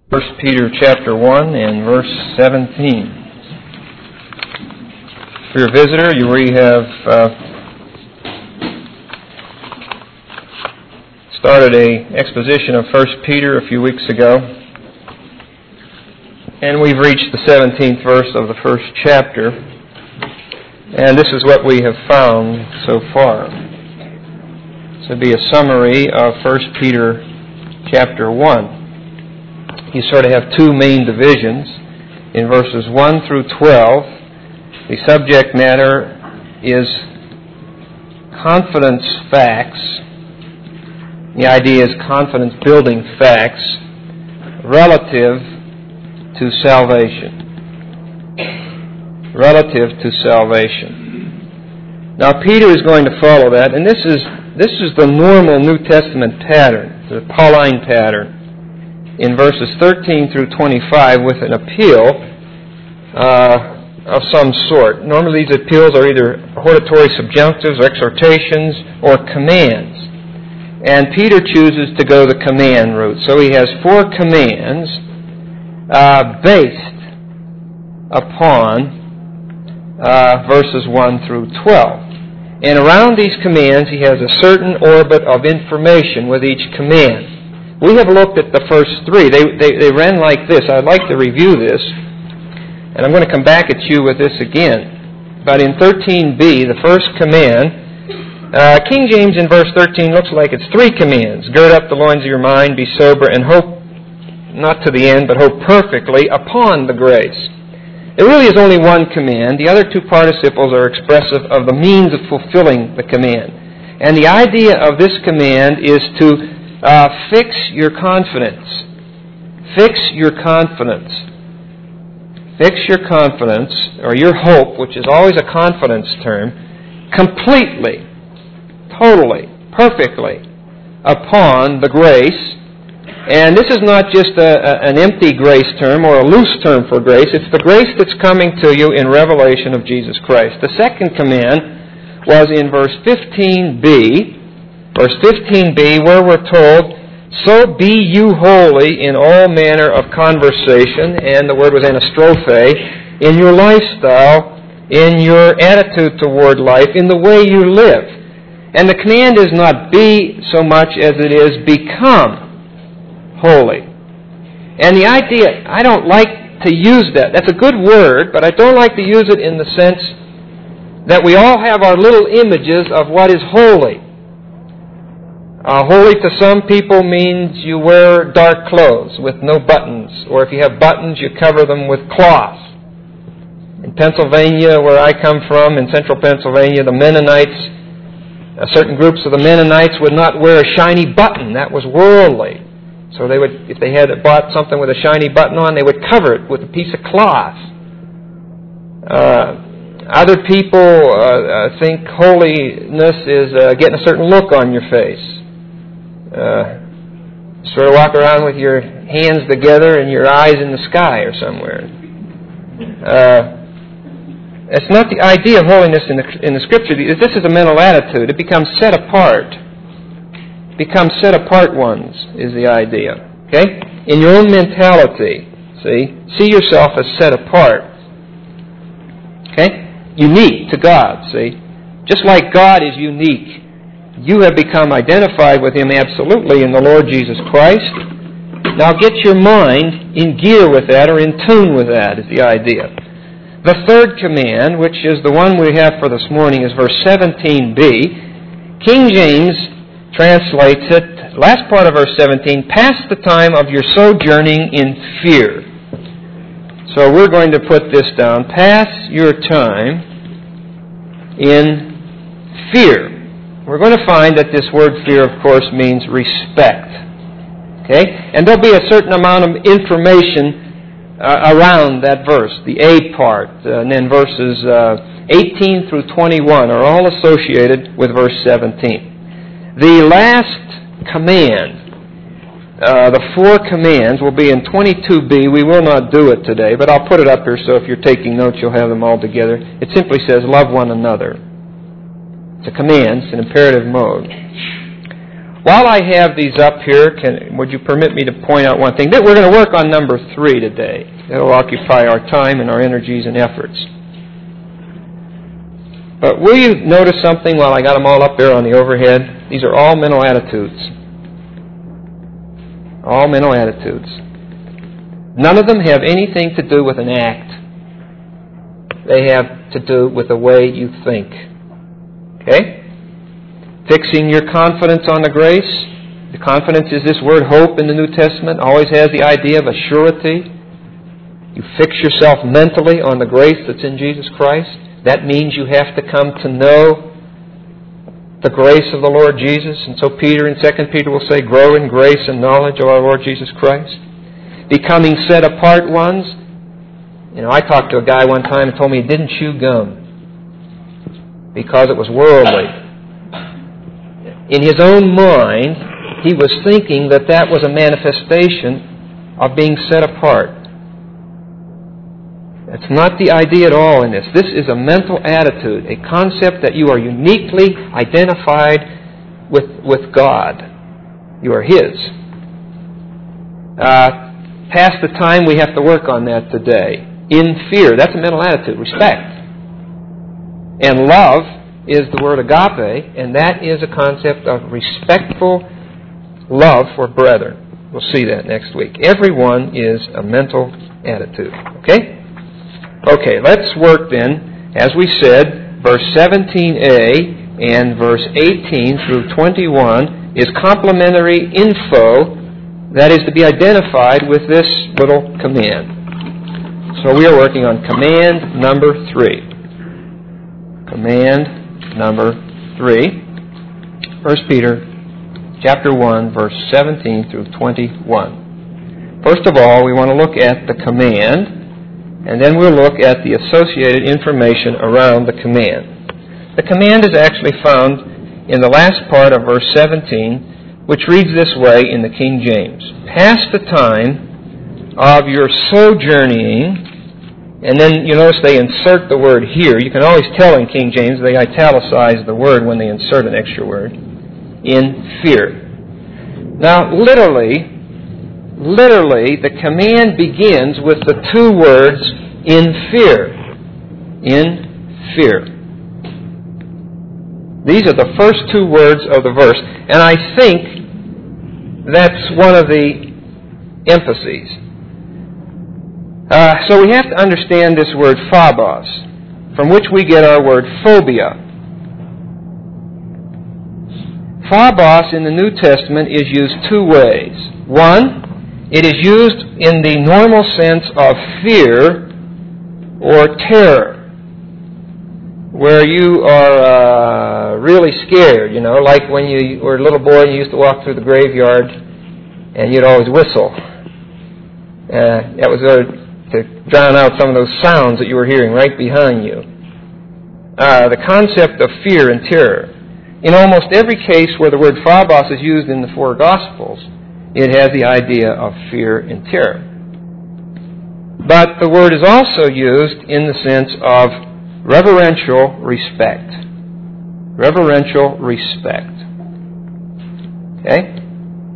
1 Peter chapter 1 and verse 17. For your visitor, we have started an exposition of 1 Peter a few weeks ago, and we've reached the 17th verse of the first chapter, and this is what we have found so far. This will be a summary of 1 Peter chapter 1. You sort of have two main divisions. In verses 1 through 12, the subject matter is confidence facts. The idea is confidence-building facts relative to salvation. Relative to salvation. Now, Peter is going to follow that, and this is the normal New Testament pattern, the Pauline pattern, in verses 13 through 25 with an appeal of some sort. Normally these appeals are either hortatory subjunctives, exhortations, or commands. And Peter chooses to go the command route. So he has four commands based upon verses 1 through 12. And around these commands he has a certain orbit of information with each command. We have looked at the first three. They ran like this. I'd like to review this, and I'm going to come back at you with this again. But in 13b, the first command, King James in verse 13 looks like it's three commands. Gird up the loins of your mind, be sober, and hope, not to the end, but hope perfectly upon the grace. There really is only one command. The other two participles are expressive of the means of fulfilling the command. And the idea of this command is to fix your confidence. Fix your confidence. Fix your confidence, or your hope, which is always a confidence term, completely, totally, perfectly upon the grace. And this is not just an empty grace term or a loose term for grace. It's the grace that's coming to you in revelation of Jesus Christ. The second command was in verse 15b. Verse 15b, where we're told, so be you holy in all manner of conversation, and the word was anastrophe, in your lifestyle, in your attitude toward life, in the way you live. And the command is not be so much as it is become holy. And the idea, I don't like to use that. That's a good word, but I don't like to use it in the sense that we all have our little images of what is holy. Holy to some people means you wear dark clothes with no buttons, or if you have buttons, you cover them with cloth. In Pennsylvania, where I come from, in central Pennsylvania, the Mennonites, certain groups of the Mennonites would not wear a shiny button. That was worldly. So they would, if they had bought something with a shiny button on, they would cover it with a piece of cloth. Other people think holiness is getting a certain look on your face. Sort of walk around with your hands together and your eyes in the sky or somewhere. It's not the idea of holiness in the Scripture. This is a mental attitude. It becomes set apart. Becomes set apart ones is the idea. Okay? In your own mentality, see yourself as set apart. Okay? Unique to God, see? Just like God is unique, you have become identified with Him absolutely in the Lord Jesus Christ. Now get your mind in gear with that, or in tune with that, is the idea. The third command, which is the one we have for this morning, is verse 17b. King James translates it, last part of verse 17, pass the time of your sojourning in fear. So we're going to put this down, pass your time in fear. We're going to find that this word fear, of course, means respect. Okay? And there'll be a certain amount of information around that verse, the A part, and then verses 18 through 21 are all associated with verse 17. The last command, the four commands, will be in 22b. We will not do it today, but I'll put it up here so if you're taking notes, you'll have them all together. It simply says, love one another. It's a command. It's an imperative mode. While I have these up here, would you permit me to point out one thing? We're going to work on number 3 today. That'll occupy our time and our energies and efforts. But will you notice something while I got them all up there on the overhead? These are all mental attitudes. All mental attitudes. None of them have anything to do with an act. They have to do with the way you think. Okay? Fixing your confidence on the grace. The confidence is this word hope in the New Testament. Always has the idea of a surety. You fix yourself mentally on the grace that's in Jesus Christ. That means you have to come to know the grace of the Lord Jesus. And so Peter in 2 Peter will say, grow in grace and knowledge of our Lord Jesus Christ. Becoming set apart ones. I talked to a guy one time and told me he didn't chew gum because it was worldly. In his own mind, he was thinking that was a manifestation of being set apart. That's not the idea at all in this. This is a mental attitude, a concept that you are uniquely identified with God. You are His. Past the time, we have to work on that today. In fear, that's a mental attitude, respect. And love is the word agape, and that is a concept of respectful love for brethren. We'll see that next week. Everyone is a mental attitude. Okay? Okay, let's work then, as we said, verse 17a and verse 18 through 21 is complementary info that is to be identified with this little command. So we are working on command number 3. Command number 3. 1 Peter chapter 1, verse 17 through 21. First of all, we want to look at the command, and then we'll look at the associated information around the command. The command is actually found in the last part of verse 17, which reads this way in the King James. Pass the time of your sojourning, and then you notice they insert the word here. You can always tell in King James they italicize the word when they insert an extra word, in fear. Now, literally, the command begins with the two words, in fear. In fear. These are the first two words of the verse, and I think that's one of the emphases. So we have to understand this word phobos, from which we get our word phobia. Phobos in the New Testament is used two ways. One, it is used in the normal sense of fear or terror, where you are really scared, like when you were a little boy and you used to walk through the graveyard and you'd always whistle. That was to drown out some of those sounds that you were hearing right behind you. The concept of fear and terror. In almost every case where the word phobos is used in the four Gospels, it has the idea of fear and terror. But the word is also used in the sense of reverential respect. Reverential respect. Okay?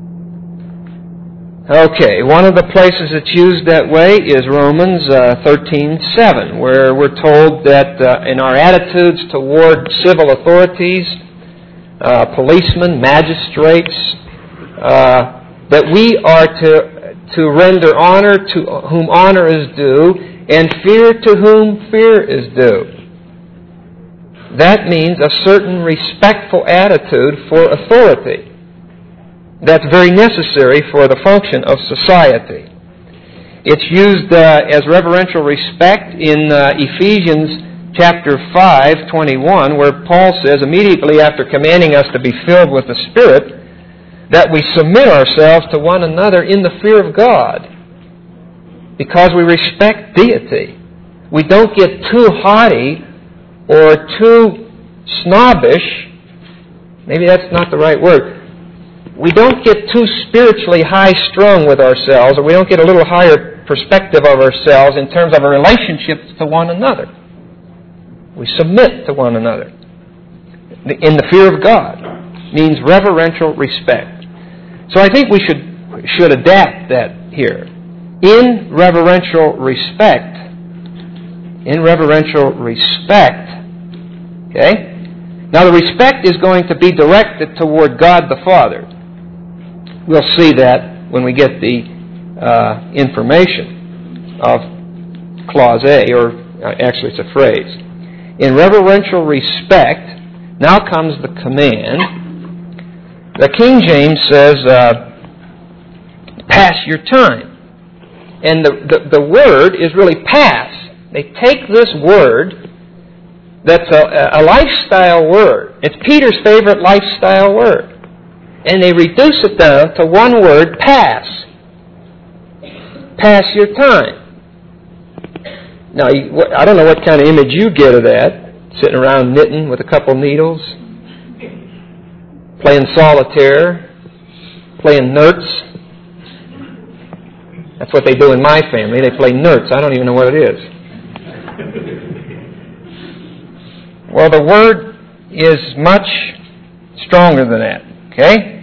Okay, one of the places it's used that way is Romans 13:7, where we're told that in our attitudes toward civil authorities, policemen, magistrates, that we are to render honor to whom honor is due, and fear to whom fear is due. That means a certain respectful attitude for authority. That's very necessary for the function of society. It's used as reverential respect in Ephesians chapter 5:21, where Paul says, immediately after commanding us to be filled with the Spirit, that we submit ourselves to one another in the fear of God, because we respect deity. We don't get too haughty or too snobbish. Maybe that's not the right word. We don't get too spiritually high-strung with ourselves, or we don't get a little higher perspective of ourselves in terms of our relationships to one another. We submit to one another in the fear of God. means reverential respect. So I think we should adapt that here. In reverential respect. In reverential respect. Okay? Now the respect is going to be directed toward God the Father. We'll see that when we get the information of Clause A, or actually it's a phrase. In reverential respect, now comes the command. The King James says, pass your time. And the word is really pass. They take this word that's a lifestyle word. It's Peter's favorite lifestyle word. And they reduce it down to one word, pass. Pass your time. Now, I don't know what kind of image you get of that. Sitting around knitting with a couple needles. Playing solitaire. Playing nerds. That's what they do in my family. They play nerds. I don't even know what it is. Well, the word is much stronger than that. Okay?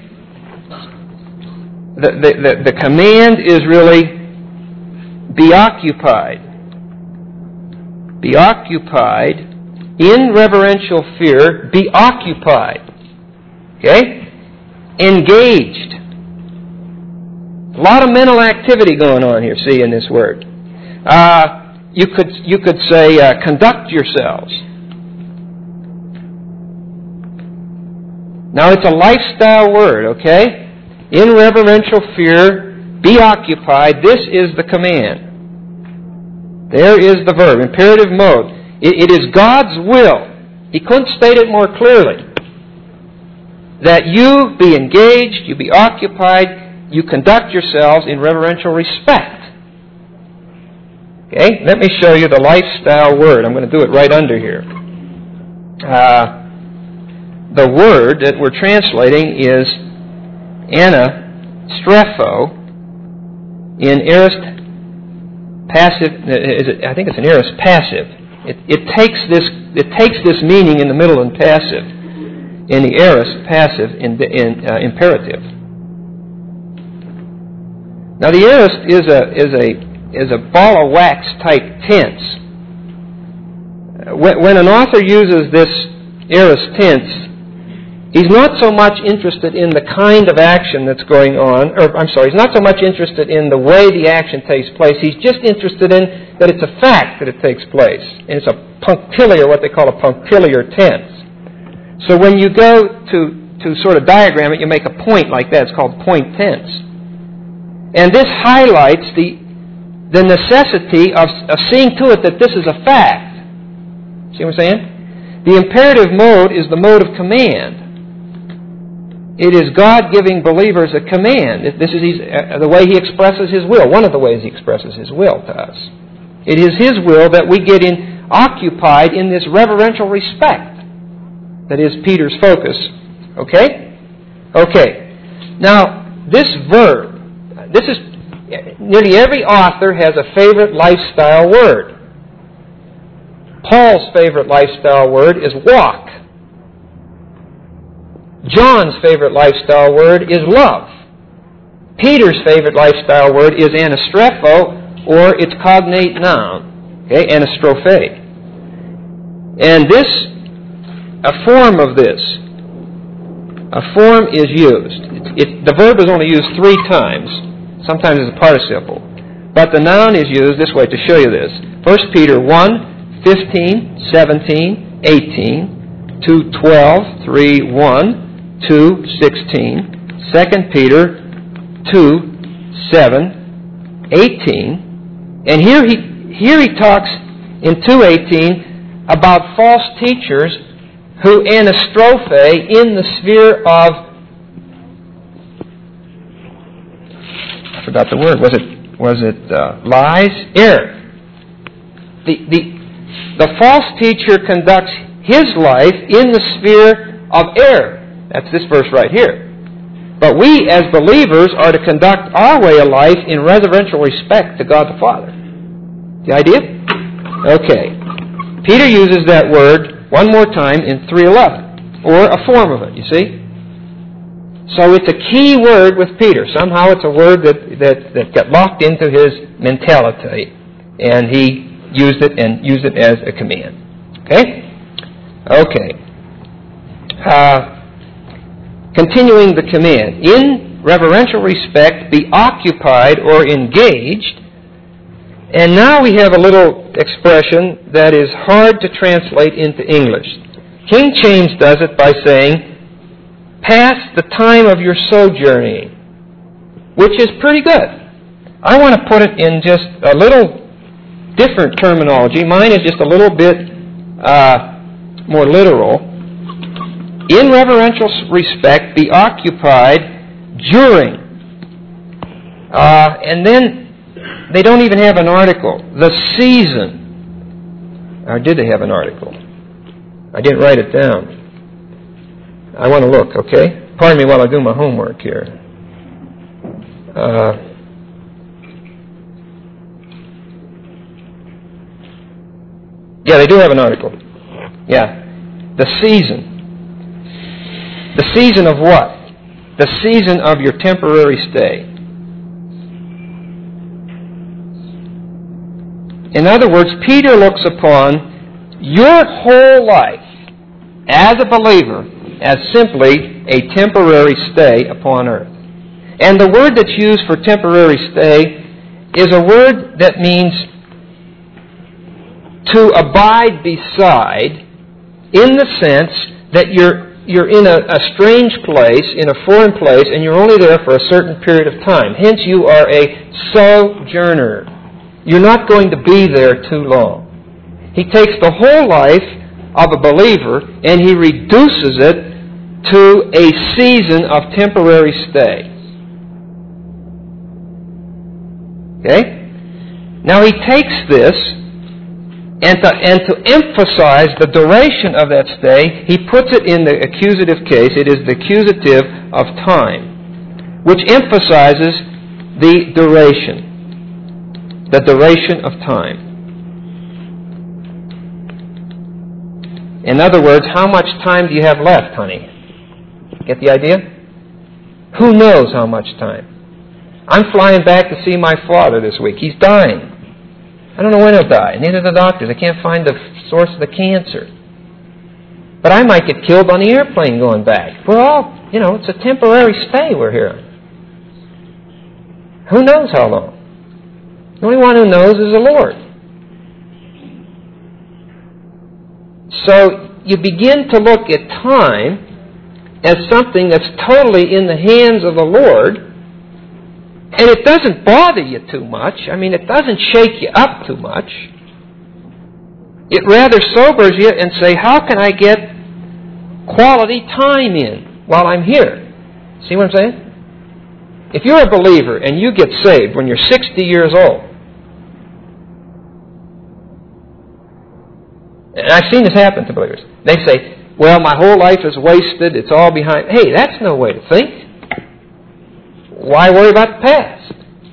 The command is really be occupied. Be occupied in reverential fear. Be occupied. Okay? Engaged. A lot of mental activity going on here, see, in this word. You could say, conduct yourselves. Now, it's a lifestyle word, okay? In reverential fear, be occupied. This is the command. There is the verb, imperative mode. It is God's will. He couldn't state it more clearly. That you be engaged, you be occupied, you conduct yourselves in reverential respect. Okay? Let me show you the lifestyle word. I'm going to do it right under here. The word that we're translating is anastrepho in aorist passive. I think it's an aorist passive. It takes this meaning in the middle and passive in the aorist passive in imperative. Now the aorist is a ball of wax type tense. When an author uses this aorist tense, he's not so much interested in the kind of action that's going on, he's not so much interested in the way the action takes place. He's just interested in that it's a fact that it takes place. And it's a punctiliar, what they call a punctiliar tense. So when you go to sort of diagram it, you make a point like that. It's called point tense. And this highlights the necessity of seeing to it that this is a fact. See what I'm saying? The imperative mode is the mode of command. It is God giving believers a command. This is the way He expresses His will. One of the ways He expresses His will to us. It is His will that we get occupied in this reverential respect. That is Peter's focus. Okay? Okay. Now, this verb, nearly every author has a favorite lifestyle word. Paul's favorite lifestyle word is walk. John's favorite lifestyle word is love. Peter's favorite lifestyle word is anastrepho, or its cognate noun. Okay, anastrophe. And a form of this, a form is used. The verb is only used 3 times. Sometimes it's a participle. But the noun is used this way to show you this. 1 Peter 1, 15, 17, 18, 2, 12, 3, 1, 2, 16, 2 Peter 2, 7, 18. And here he talks in 2:18 about false teachers who anastrophe in the sphere of, I forgot the word. Was it lies? Error. The false teacher conducts his life in the sphere of error. That's this verse right here. But we, as believers, are to conduct our way of life in reverential respect to God the Father. The idea? Okay. Peter uses that word one more time in 3:11, or a form of it, you see? So it's a key word with Peter. Somehow it's a word that got locked into his mentality, and he used it as a command. Okay? Okay. Continuing the command. In reverential respect, be occupied or engaged. And now we have a little expression that is hard to translate into English. King James does it by saying, pass the time of your sojourning, which is pretty good. I want to put it in just a little different terminology. Mine is just a little bit more literal. In reverential respect, be occupied during. And then they don't even have an article. The season. Or did they have an article? I didn't write it down. I want to look, okay? Pardon me while I do my homework here. Yeah, they do have an article. Yeah. The season. The season of what? The season of your temporary stay. In other words, Peter looks upon your whole life as a believer as simply a temporary stay upon earth. And the word that's used for temporary stay is a word that means to abide beside, in the sense that you're in a strange place, in a foreign place, and you're only there for a certain period of time. Hence, you are a sojourner. You're not going to be there too long. He takes the whole life of a believer and he reduces it to a season of temporary stay. Okay? Now he takes this, and to emphasize the duration of that stay, he puts it in the accusative case. It is the accusative of time, which emphasizes the duration. The duration of time. In other words, how much time do you have left, honey? Get the idea? Who knows how much time? I'm flying back to see my father this week. He's dying. I don't know when he'll die. Neither the doctors. I can't find the source of the cancer. But I might get killed on the airplane going back. We're all, it's a temporary stay we're here. Who knows how long? The only one who knows is the Lord. So you begin to look at time as something that's totally in the hands of the Lord, and it doesn't bother you too much. It doesn't shake you up too much. It rather sobers you and say, how can I get quality time in while I'm here? See what I'm saying? If you're a believer and you get saved when you're 60 years old, and I've seen this happen to believers, they say, well, my whole life is wasted, it's all behind. Hey, that's no way to think. Why worry about the past?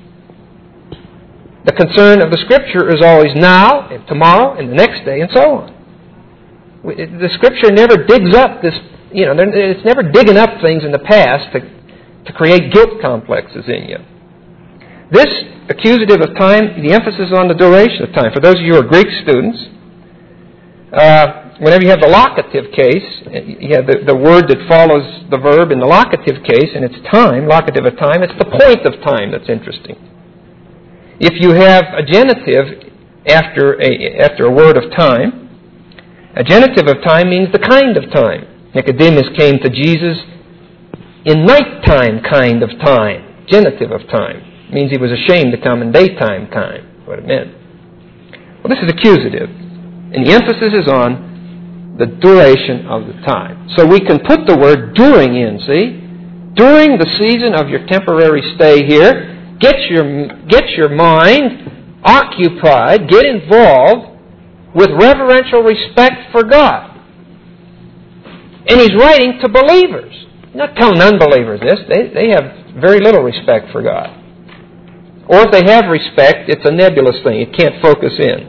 The concern of the Scripture is always now, and tomorrow, and the next day, and so on. The Scripture never digs up this, it's never digging up things in the past to create guilt complexes in you. This accusative of time, the emphasis on the duration of time. For those of you who are Greek students, whenever you have the locative case, you have the word that follows the verb in the locative case, and it's time, locative of time, it's the point of time that's interesting. If you have a genitive after a word of time, a genitive of time means the kind of time. Nicodemus came to Jesus in nighttime kind of time, genitive of time. It means he was ashamed to come in daytime time, what it meant. Well, this is accusative, and the emphasis is on the duration of the time. So we can put the word during in, see? During the season of your temporary stay here, get your mind occupied, get involved with reverential respect for God. And he's writing to believers. He's not telling unbelievers this. They have very little respect for God. Or if they have respect, it's a nebulous thing. It can't focus in.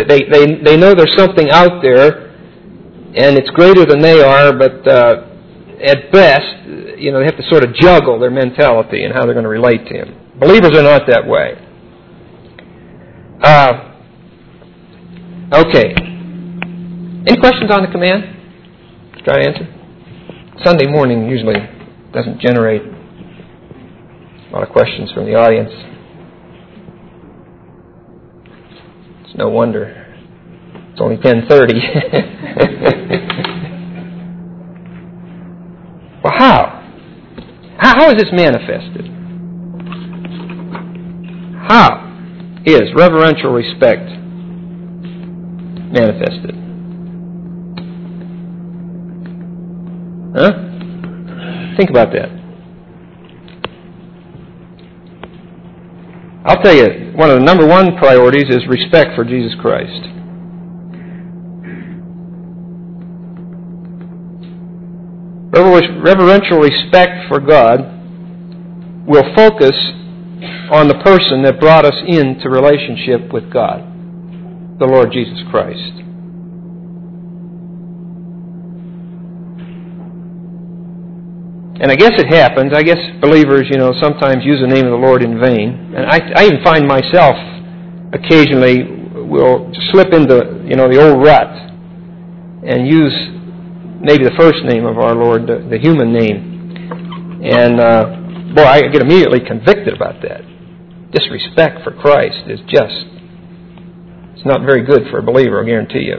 They know there's something out there, and it's greater than they are, but at best, they have to sort of juggle their mentality and how they're going to relate to Him. Believers are not that way. Okay. Any questions on the command? Try to answer. Sunday morning usually doesn't generate a lot of questions from the audience. It's no wonder. It's only 10:30. Well, how? How is this manifested? How is reverential respect manifested? Huh? Think about that. I'll tell you, one of the number one priorities is respect for Jesus Christ. Reverential respect for God will focus on the person that brought us into relationship with God, the Lord Jesus Christ. And I guess it happens. I guess believers, sometimes use the name of the Lord in vain. And I even find myself occasionally will slip into, the old rut and use maybe the first name of our Lord, the human name. And, I get immediately convicted about that. Disrespect for Christ is it's not very good for a believer, I guarantee you.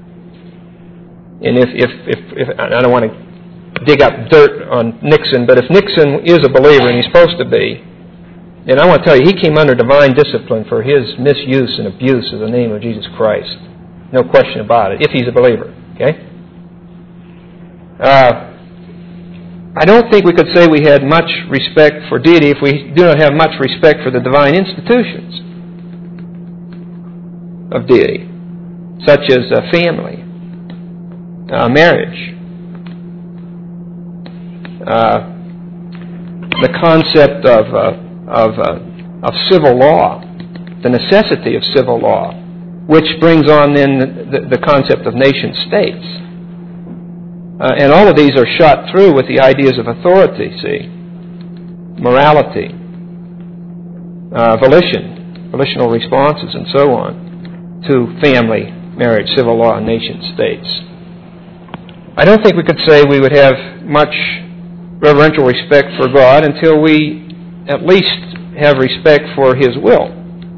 And if I don't want to dig up dirt on Nixon, but if Nixon is a believer and he's supposed to be, then I want to tell you, he came under divine discipline for his misuse and abuse of the name of Jesus Christ. No question about it, if he's a believer. Okay? I don't think we could say we had much respect for deity if we do not have much respect for the divine institutions of deity, such as family, marriage, the concept of civil law, the necessity of civil law, which brings on then the concept of nation states. And all of these are shot through with the ideas of authority, morality, volitional responses, and so on, to family, marriage, civil law, and nation states. I don't think we could say we would have much reverential respect for God until we at least have respect for His will.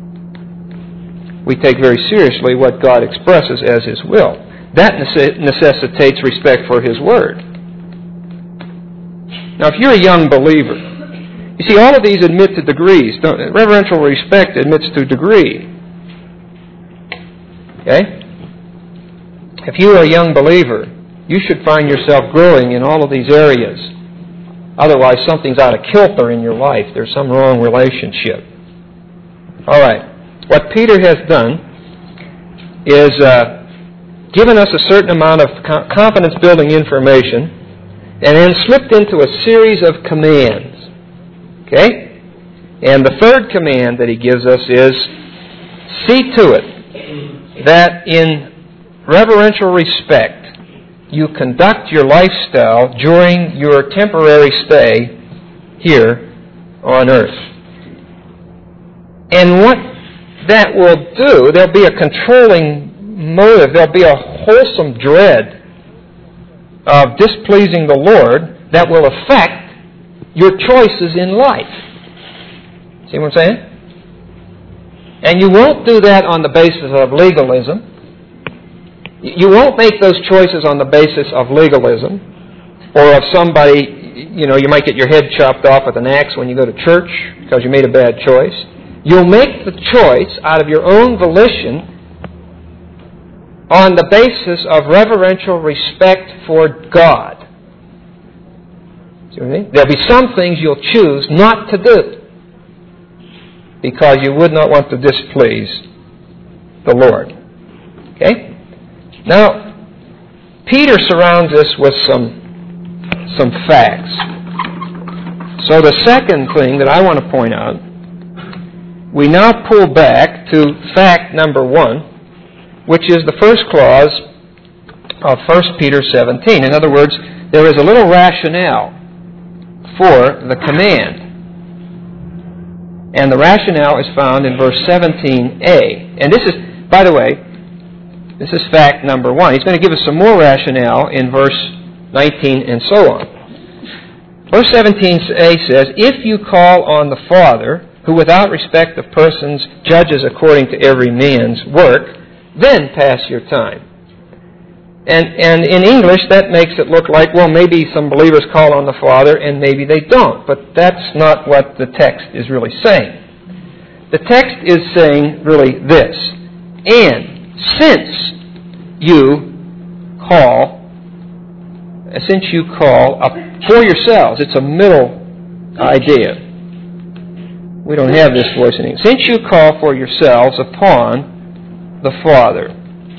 We take very seriously what God expresses as His will. That necessitates respect for His Word. Now, if you're a young believer, you see, all of these admit to degrees. Reverential respect admits to degree. Okay? If you are a young believer, you should find yourself growing in all of these areas. Otherwise, something's out of kilter in your life. There's some wrong relationship. All right. What Peter has done is given us a certain amount of confidence-building information and then slipped into a series of commands. Okay? And the third command that he gives us is, see to it that in reverential respect you conduct your lifestyle during your temporary stay here on earth. And what that will do, there'll be a controlling motive, there'll be a wholesome dread of displeasing the Lord that will affect your choices in life. See what I'm saying? And you won't do that on the basis of legalism. You won't make those choices on the basis of legalism or of somebody, you might get your head chopped off with an axe when you go to church because you made a bad choice. You'll make the choice out of your own volition on the basis of reverential respect for God. See what I mean? There'll be some things you'll choose not to do because you would not want to displease the Lord. Okay? Now, Peter surrounds us with some facts. So the second thing that I want to point out, we now pull back to fact number 1, which is the first clause of 1 Peter 17. In other words, there is a little rationale for the command. And the rationale is found in verse 17a. And this is, by the way, this is fact number 1. He's going to give us some more rationale in verse 19 and so on. Verse 17a says, "If you call on the Father, who without respect of persons judges according to every man's work, then pass your time." And in English, that makes it look like, well, maybe some believers call on the Father and maybe they don't. But that's not what the text is really saying. The text is saying really this: "And since you call for yourselves," it's a middle idea. We don't have this voice in English. "Since you call for yourselves upon the Father."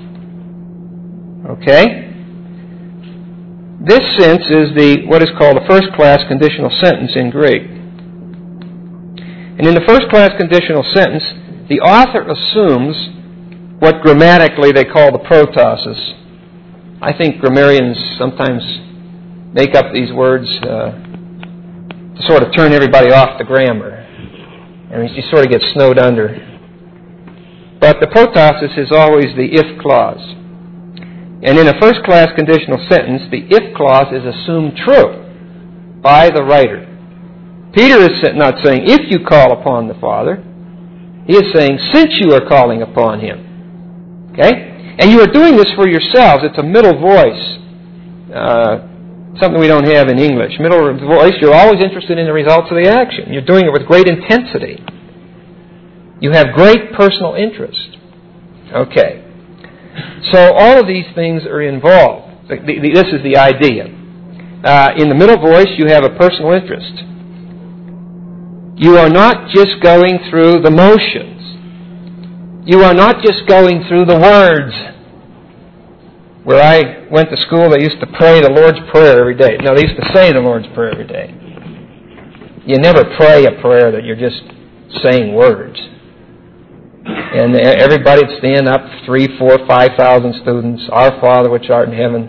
Okay? This sense is what is called a first-class conditional sentence in Greek. And in the first-class conditional sentence, the author assumes what grammatically they call the protoses. I think grammarians sometimes make up these words to sort of turn everybody off the grammar. And you sort of get snowed under. But the protoses is always the if clause. And in a first-class conditional sentence, the if clause is assumed true by the writer. Peter is not saying, "If you call upon the Father." He is saying, "Since you are calling upon Him." Okay? And you are doing this for yourselves. It's a middle voice. Something we don't have in English. Middle voice, you're always interested in the results of the action. You're doing it with great intensity. You have great personal interest. Okay. So all of these things are involved. This is the idea. In the middle voice, you have a personal interest. You are not just going through the motions. You are not just going through the words. Where I went to school, they used to pray the Lord's Prayer every day. No, they used to say the Lord's Prayer every day. You never pray a prayer that you're just saying words. And everybody would stand up, 3,000, 4,000, 5,000 students, "Our Father which art in heaven."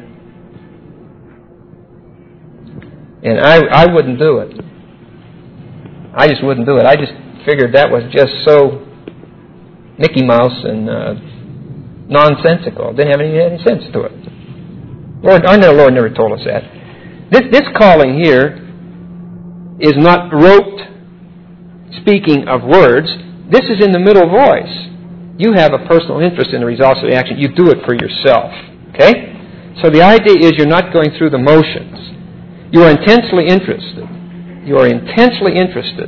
And I wouldn't do it. I just wouldn't do it. I just figured that was just so Mickey Mouse and nonsensical. It didn't have any sense to it. The Lord never told us that. This calling here is not rote speaking of words. This is in the middle voice. You have a personal interest in the results of the action. You do it for yourself. Okay? So the idea is you're not going through the motions. You are intensely interested. You are intensely interested.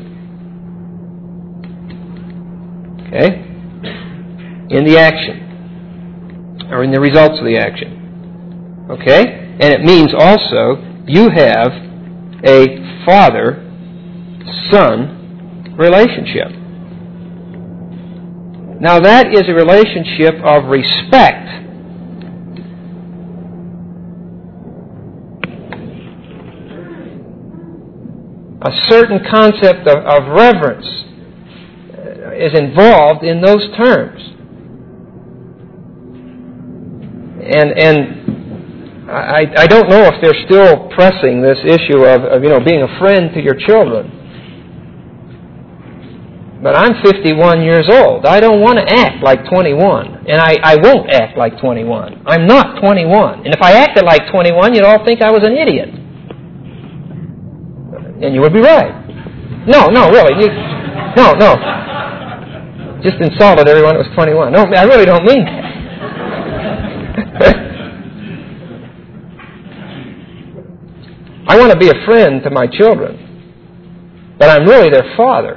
Okay? In the action. Or in the results of the action. Okay? And it means also you have a father-son relationship. Now that is a relationship of respect. A certain concept of reverence is involved in those terms. And I don't know if they're still pressing this issue of being a friend to your children. But I'm 51 years old. I don't want to act like 21. And I won't act like 21. I'm not 21. And if I acted like 21, you'd all think I was an idiot. And you would be right. No, really. No. Just insulted everyone that was 21. No, I really don't mean that. I want to be a friend to my children. But I'm really their father.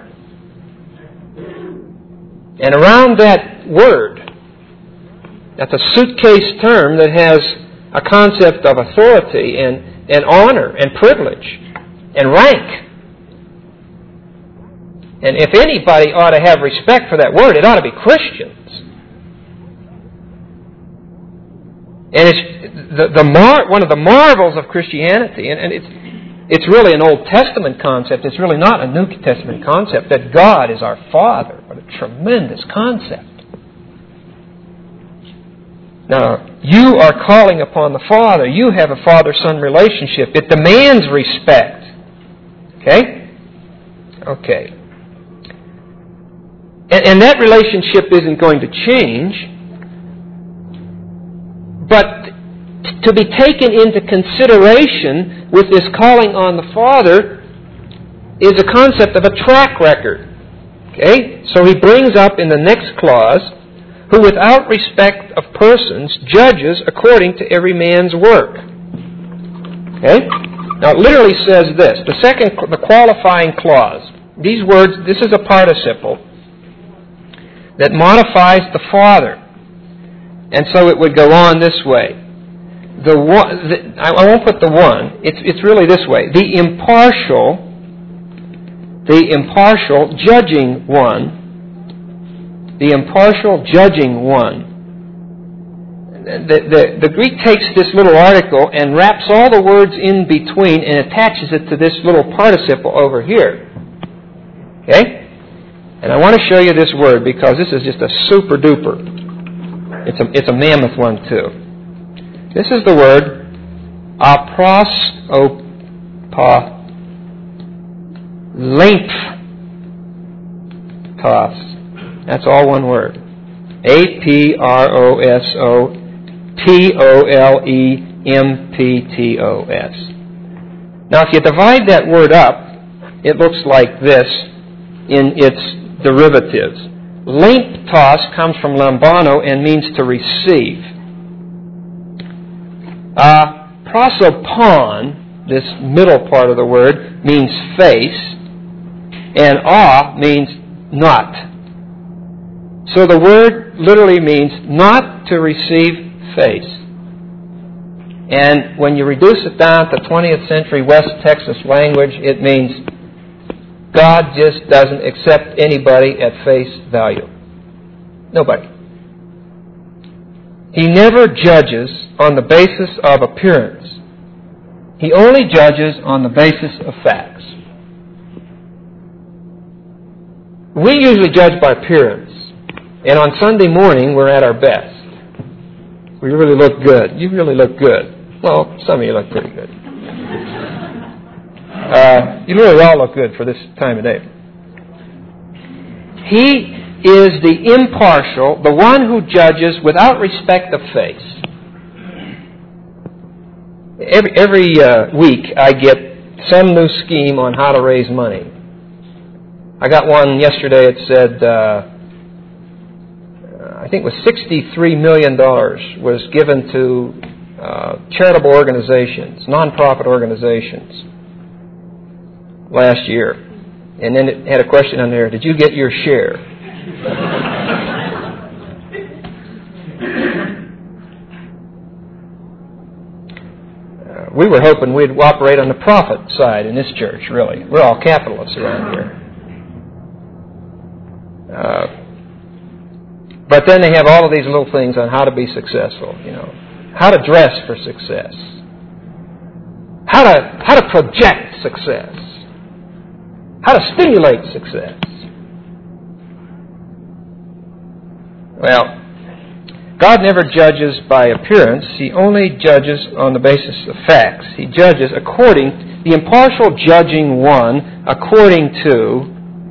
And around that word, that's a suitcase term that has a concept of authority and honor and privilege and rank. And if anybody ought to have respect for that word, it ought to be Christians. And it's one of the marvels of Christianity, and it's really an Old Testament concept. It's really not a New Testament concept, that God is our Father. What a tremendous concept. Now, You are calling upon the Father. You have a father-son relationship. It demands respect. Okay? Okay. And that relationship isn't going to change. But to be taken into consideration with this calling on the Father is a concept of a track record. Okay? So he brings up in the next clause, who without respect of persons judges according to every man's work. Okay? Now it literally says this. The qualifying clause. These words, this is a participle that modifies the Father. And so it would go on this way. I won't put the one. It's really this way. The impartial judging one. The impartial judging one. The Greek takes this little article and wraps all the words in between and attaches it to this little participle over here. Okay? And I want to show you this word because this is just a super duper. It's a mammoth one too. This is the word aprosopalenthos. That's all one word. aprosopolemphtos. Now if you divide that word up, it looks like this in its derivatives. Lenthos comes from lambano and means to receive. Prosopon, this middle part of the word, means face, and means not. So the word literally means not to receive face. And when you reduce it down to 20th century West Texas language, it means God just doesn't accept anybody at face value. Nobody. He never judges on the basis of appearance. He only judges on the basis of facts. We usually judge by appearance. And on Sunday morning, we're at our best. We really look good. You really look good. Well, some of you look pretty good. You really all look good for this time of day. He is the impartial, the one who judges without respect of face. Every week I get some new scheme on how to raise money. I got one yesterday. It said, I think it was $63 million was given to charitable organizations, nonprofit organizations, last year. And then it had a question on there, did you get your share? We were hoping we'd operate on the profit side in this church, really. We're all capitalists around here. But then they have all of these little things on how to be successful, how to dress for success, how to project success, how to stimulate success. Well, God never judges by appearance. He only judges on the basis of facts. He judges according, the impartial judging one, according to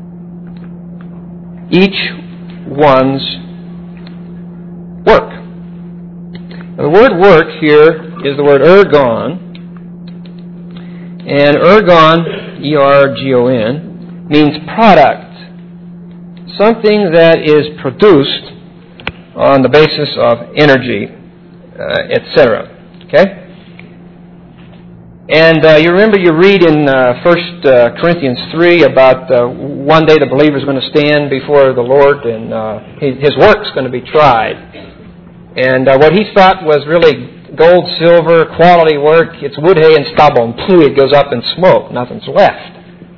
each one's work. Now, the word work here is the word ergon. And ergon, E-R-G-O-N, means product. Something that is produced on the basis of energy, etc. Okay? And you remember you read in 1 Corinthians 3 about one day the believer is going to stand before the Lord and his work's going to be tried. And what he thought was really gold, silver, quality work, it's wood, hay, and stubble, and pooh, it goes up in smoke. Nothing's left.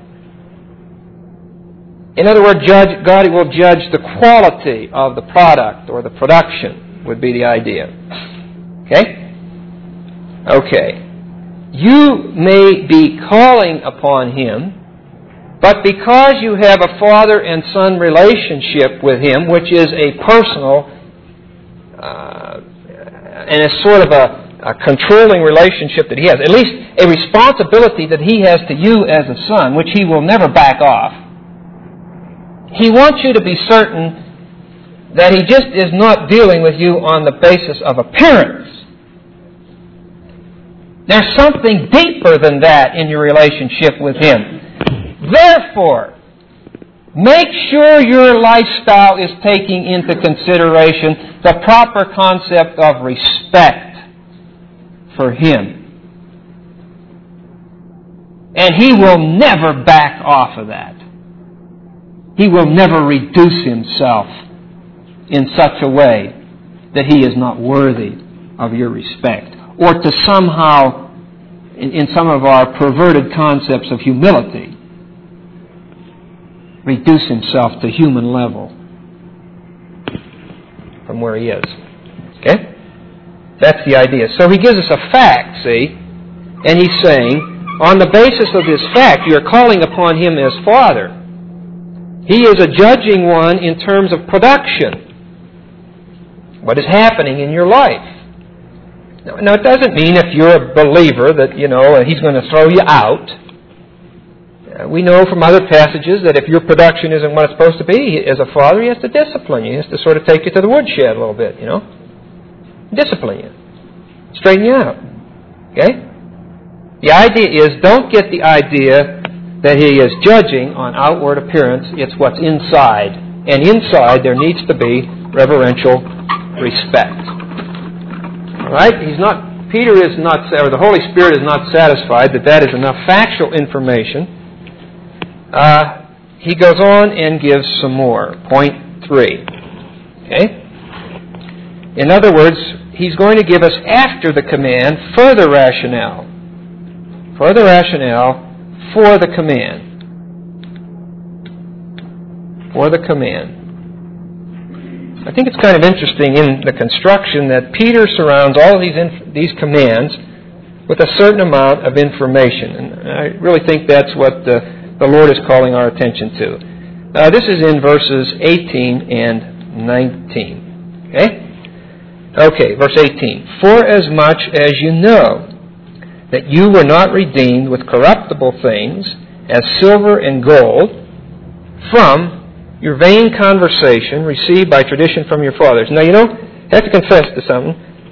In other words, God will judge the quality of the product or the production would be the idea. Okay? Okay. You may be calling upon Him, but because you have a father and son relationship with Him, which is a personal, and it's sort of a controlling relationship that he has, at least a responsibility that he has to you as a son, which he will never back off. He wants you to be certain that he just is not dealing with you on the basis of appearance. There's something deeper than that in your relationship with him. Therefore, make sure your lifestyle is taking into consideration the proper concept of respect for him. And he will never back off of that. He will never reduce himself in such a way that he is not worthy of your respect, or to somehow, in some of our perverted concepts of humility, reduce himself to human level from where he is. Okay? That's the idea. So he gives us a fact, see? And he's saying, on the basis of this fact, you're calling upon him as Father. He is a judging one in terms of production. What is happening in your life? Now, it doesn't mean if you're a believer that, he's going to throw you out. We know from other passages that if your production isn't what it's supposed to be, as a father, he has to discipline you. He has to sort of take you to the woodshed a little bit, Discipline you. Straighten you out. Okay? The idea is, don't get the idea that he is judging on outward appearance. It's what's inside. And inside there needs to be reverential respect. All right? Peter is not, or the Holy Spirit is not satisfied that is enough factual information. He goes on and gives some more. Point 3. Okay? In other words, he's going to give us, after the command, further rationale. Further rationale for the command. For the command. I think it's kind of interesting in the construction that Peter surrounds all these commands with a certain amount of information. And I really think that's what the Lord is calling our attention to. This is in verses 18 and 19. Okay, verse 18. For as much as you know that you were not redeemed with corruptible things, as silver and gold, from your vain conversation received by tradition from your fathers. Now, I have to confess to something.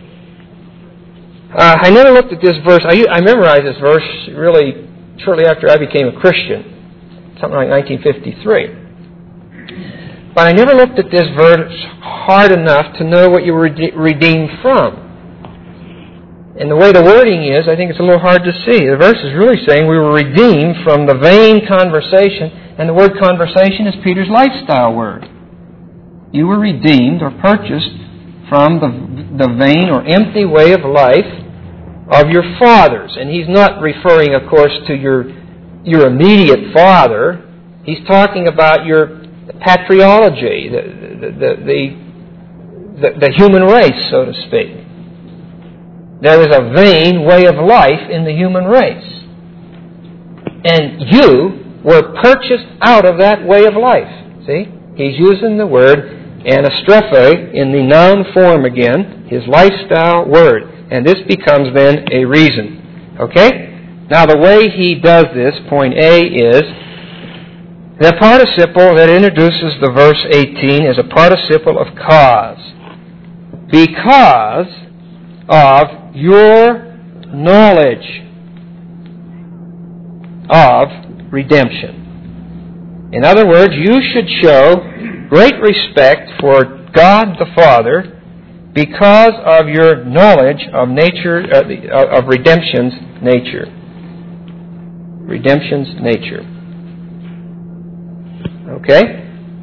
I never looked at this verse. I memorized this verse really shortly after I became a Christian, something like 1953. But I never looked at this verse hard enough to know what you were redeemed from. And the way the wording is, I think it's a little hard to see. The verse is really saying we were redeemed from the vain conversation, and the word conversation is Peter's lifestyle word. You were redeemed or purchased from the vain or empty way of life of your fathers. And he's not referring, of course, to your immediate father. He's talking about your patriology, the human race, so to speak. There is a vain way of life in the human race. And you were purchased out of that way of life. See? He's using the word anastrophe in the noun form again, his lifestyle word. And this becomes then a reason. Okay? Now the way he does this, point A, is the participle that introduces the verse 18 is a participle of cause. Because of your knowledge of redemption. In other words, you should show great respect for God the Father because of your knowledge of nature, of redemption's nature. Redemption's nature. Okay?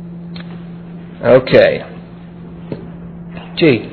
Okay. Gee.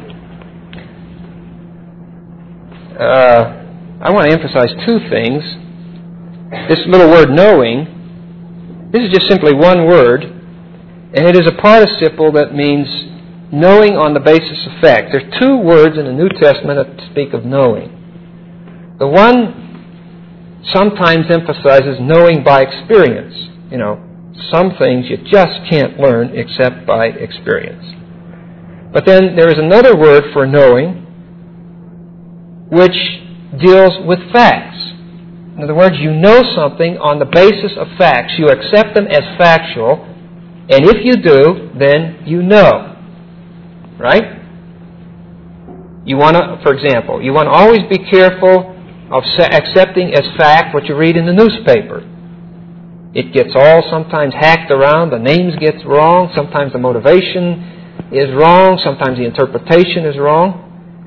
I want to emphasize two things. This little word knowing, this is just simply one word, and it is a participle that means knowing on the basis of fact. There are two words in the New Testament that speak of knowing. The one sometimes emphasizes knowing by experience. Some things you just can't learn except by experience. But then there is another word for knowing which deals with facts. In other words, you know something on the basis of facts. You accept them as factual, and if you do, then you know. Right? You want to, for example, you want to always be careful of accepting as fact what you read in the newspaper. It gets all sometimes hacked around, the names get wrong, sometimes the motivation is wrong, sometimes the interpretation is wrong.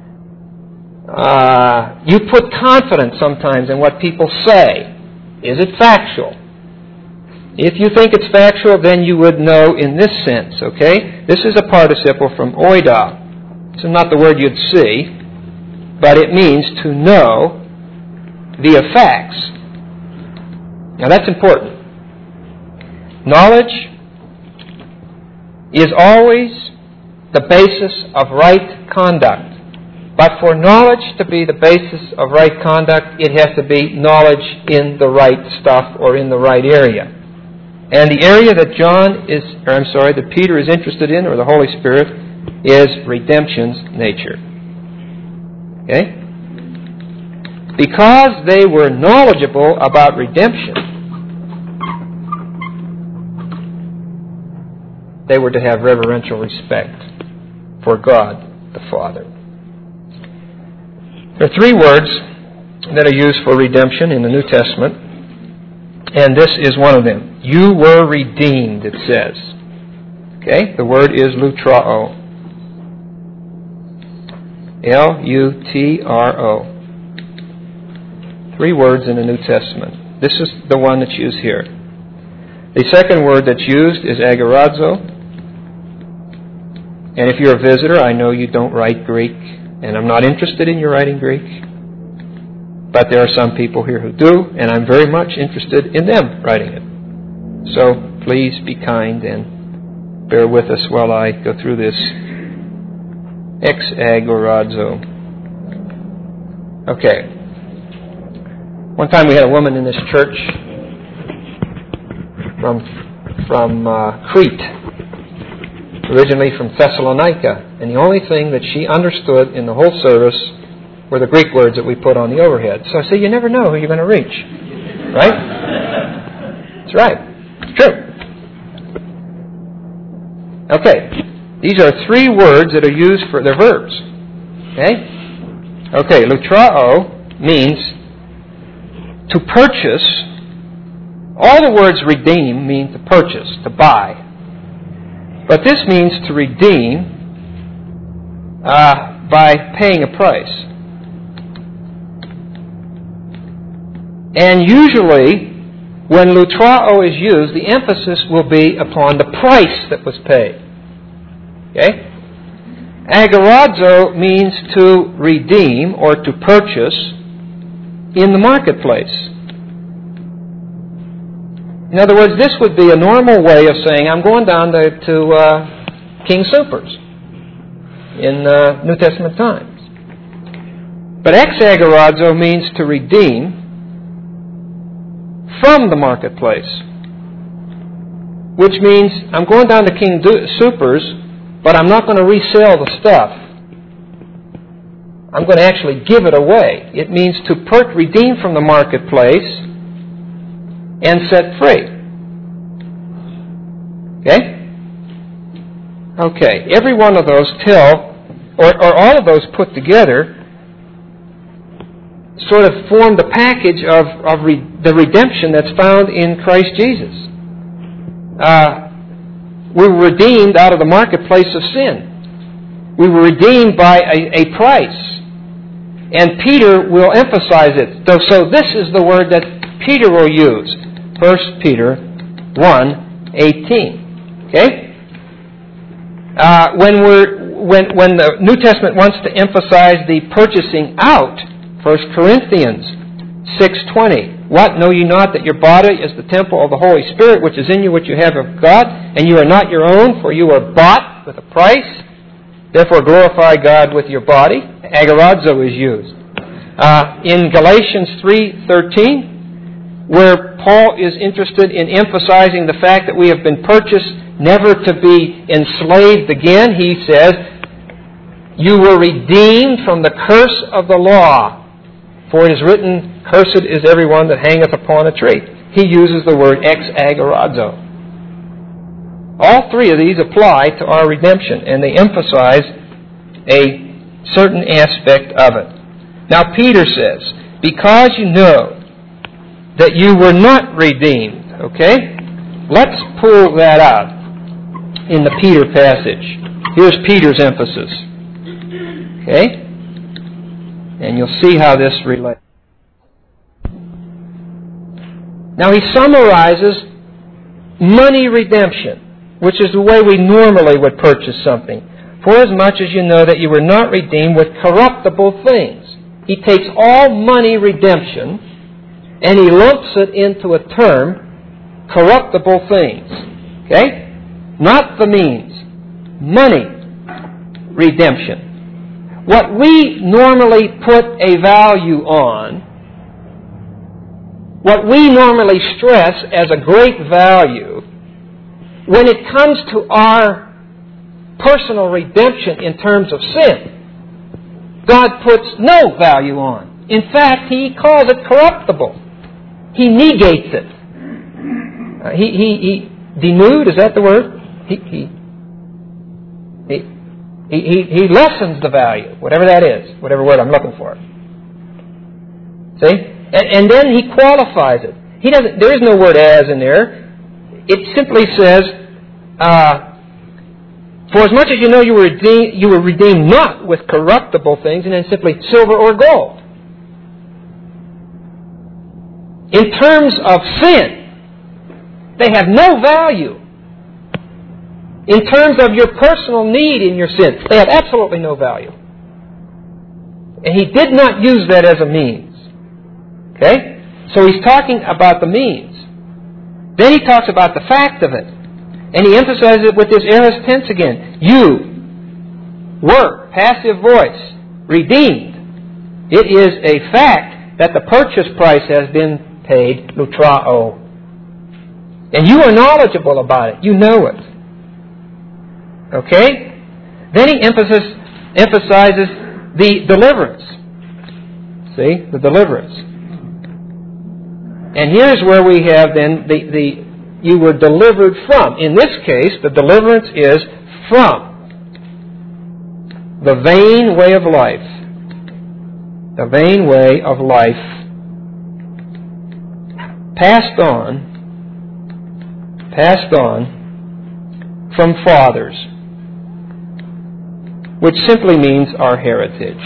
You put confidence sometimes in what people say. Is it factual? If you think it's factual, then you would know in this sense, okay? This is a participle from oida. This is not the word you'd see, but it means to know via facts. Now that's important. Knowledge is always the basis of right conduct. But for knowledge to be the basis of right conduct, it has to be knowledge in the right stuff or in the right area. And the area that that Peter is interested in, or the Holy Spirit, is redemption's nature. Okay? Because they were knowledgeable about redemption, they were to have reverential respect for God the Father. There are three words that are used for redemption in the New Testament, and this is one of them. You were redeemed, it says. Okay? The word is lutrao. L-U-T-R-O. Three words in the New Testament. This is the one that's used here. The second word that's used is agorazo. And if you're a visitor, I know you don't write Greek, and I'm not interested in your writing Greek. But there are some people here who do, and I'm very much interested in them writing it. So please be kind and bear with us while I go through this. Ex-agorazo. Okay. One time we had a woman in this church from Crete, originally from Thessalonica, and the only thing that she understood in the whole service were the Greek words that we put on the overhead. So I say, you never know who you're going to reach. Right? That's right. It's true. Okay. These are three words that are used for their verbs. Okay? Okay, lutrao means to purchase. All the words redeem mean to purchase, to buy. But this means to redeem by paying a price. And usually, when lutrao is used, the emphasis will be upon the price that was paid. Okay? Agorazo means to redeem or to purchase in the marketplace. In other words, this would be a normal way of saying, I'm going down to King Soopers in New Testament times. But ex-agorazo means to redeem from the marketplace, which means I'm going down to King Soopers, but I'm not going to resell the stuff. I'm going to actually give it away. It means to redeem from the marketplace and set free. Okay? Okay. Every one of those or all of those put together, sort of form the package of the redemption that's found in Christ Jesus. We were redeemed out of the marketplace of sin. We were redeemed by a price. And Peter will emphasize it. So this is the word that Peter will use. 1 Peter 1:18. Okay? When the New Testament wants to emphasize the purchasing out, 1 Corinthians 6:20. What, know ye not that your body is the temple of the Holy Spirit, which is in you, which you have of God, and you are not your own, for you are bought with a price? Therefore glorify God with your body. Agorazo is used. In Galatians 3:13, where Paul is interested in emphasizing the fact that we have been purchased never to be enslaved again, he says, You were redeemed from the curse of the law. For it is written, cursed is everyone that hangeth upon a tree. He uses the word ex agorazo. All three of these apply to our redemption, and they emphasize a certain aspect of it. Now Peter says, because you know that you were not redeemed. Okay? Let's pull that out in the Peter passage. Here's Peter's emphasis. Okay? And you'll see how this relates. Now he summarizes money redemption, which is the way we normally would purchase something. Forasmuch as you know that you were not redeemed with corruptible things. He takes all money redemption and he lumps it into a term, corruptible things. Okay? Not the means. Money redemption. What we normally put a value on, what we normally stress as a great value, when it comes to our personal redemption in terms of sin, God puts no value on. In fact, He calls it corruptible. He negates it. He denude, is that the word? He lessens the value, whatever that is, whatever word I'm looking for. See? And then He qualifies it. There is no word as in there. It simply says, for as much as you know you were redeemed not with corruptible things, and then simply silver or gold. In terms of sin, they have no value. In terms of your personal need in your sin, they have absolutely no value. And He did not use that as a means. Okay? So He's talking about the means. Then He talks about the fact of it. And He emphasizes it with this aorist tense again. You were, passive voice, redeemed. It is a fact that the purchase price has been paid, nutrao. And you are knowledgeable about it. You know it. Okay? Then He emphasizes the deliverance. See? The deliverance. And here's where we have then you were delivered from. In this case, the deliverance is from the vain way of life. The vain way of life passed on from fathers, which simply means our heritage.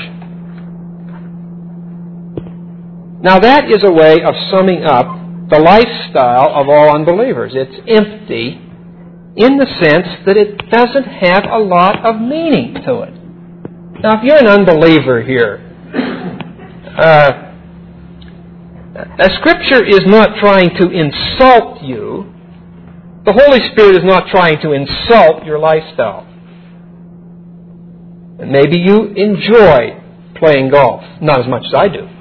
Now that is a way of summing up the lifestyle of all unbelievers. It's empty in the sense that it doesn't have a lot of meaning to it. Now if you're an unbeliever here, Scripture is not trying to insult you. The Holy Spirit is not trying to insult your lifestyle. And maybe you enjoy playing golf. Not as much as I do.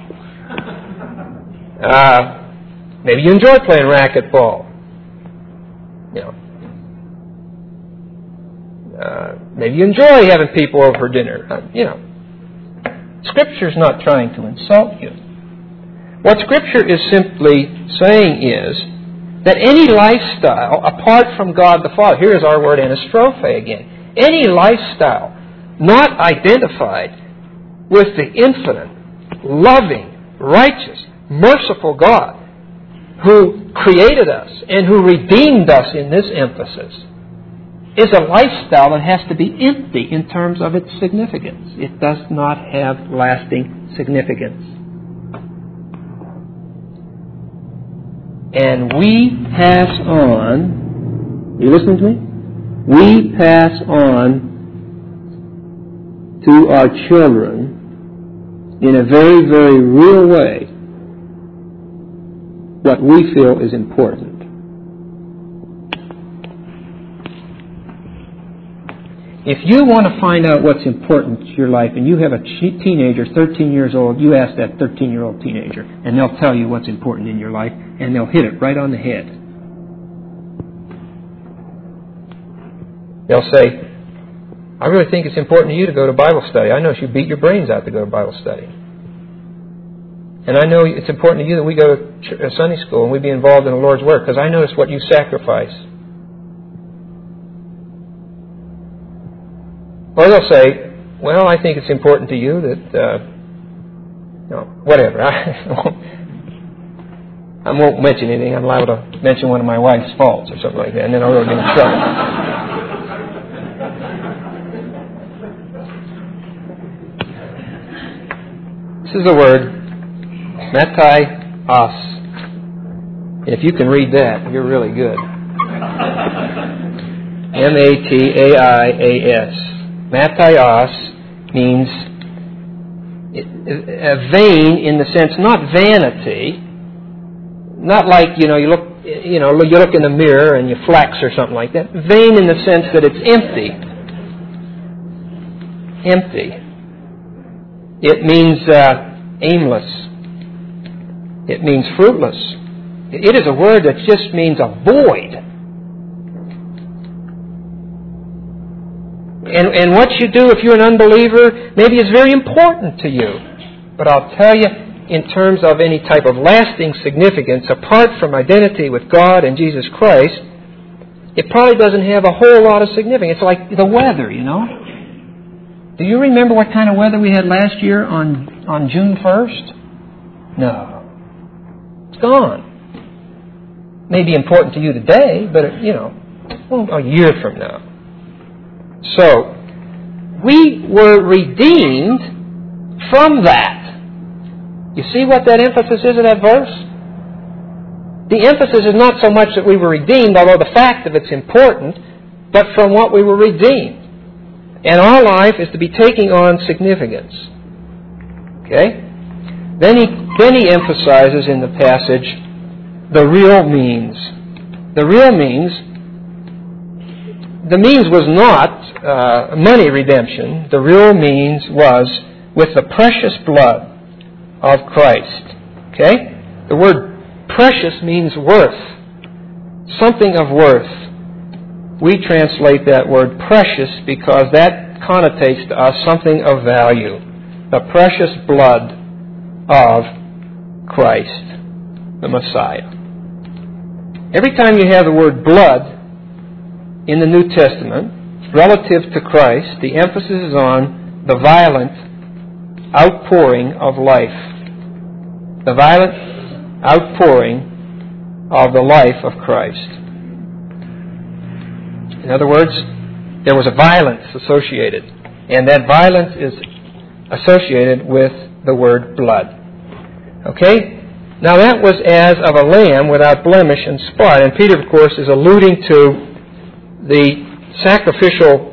Maybe you enjoy playing racquetball. Maybe you enjoy having people over for dinner. Scripture's not trying to insult you. What Scripture is simply saying is that any lifestyle apart from God the Father, here is our word anastrophe again, any lifestyle not identified with the infinite, loving, righteous, merciful God who created us and who redeemed us in this emphasis is a lifestyle that has to be empty in terms of its significance. It does not have lasting significance. And we pass on, you listening to me? We pass on to our children in a very, very real way what we feel is important. If you want to find out what's important to your life and you have a teenager, 13 years old, you ask that 13-year-old teenager and they'll tell you what's important in your life and they'll hit it right on the head. They'll say, I really think it's important to you to go to Bible study. I notice you beat your brains out to go to Bible study. And I know it's important to you that we go to Sunday school and we be involved in the Lord's work, because I notice what you sacrifice. Or they'll say, well, I think it's important to you that, whatever. I won't mention anything. I'm liable to mention one of my wife's faults or something like that, and then I'll really get in trouble. This is the word, Mataios. And if you can read that, you're really good. Mataias. Mataios means vain in the sense, not vanity, not like, you look in the mirror and you flex or something like that. Vain in the sense that it's empty. Empty. It means aimless. It means fruitless. It is a word that just means a void. And what you do if you're an unbeliever, maybe is very important to you. But I'll tell you, in terms of any type of lasting significance, apart from identity with God and Jesus Christ, it probably doesn't have a whole lot of significance. It's like the weather, Do you remember what kind of weather we had last year on June 1st? No. It's gone. May be important to you today, but, a year from now. So, we were redeemed from that. You see what that emphasis is in that verse? The emphasis is not so much that we were redeemed, although the fact of it's important, but from what we were redeemed. And our life is to be taking on significance. Okay? Then he emphasizes in the passage the real means. The real means, the means was not money redemption. The real means was with the precious blood of Christ. Okay? The word precious means worth. Something of worth. We translate that word precious because that connotates to us something of value. The precious blood of Christ, the Messiah. Every time you have the word blood in the New Testament, relative to Christ, the emphasis is on the violent outpouring of life. The violent outpouring of the life of Christ. In other words, there was a violence associated, and that violence is associated with the word blood. Okay? Now that was as of a lamb without blemish and spot, and Peter, of course, is alluding to the sacrificial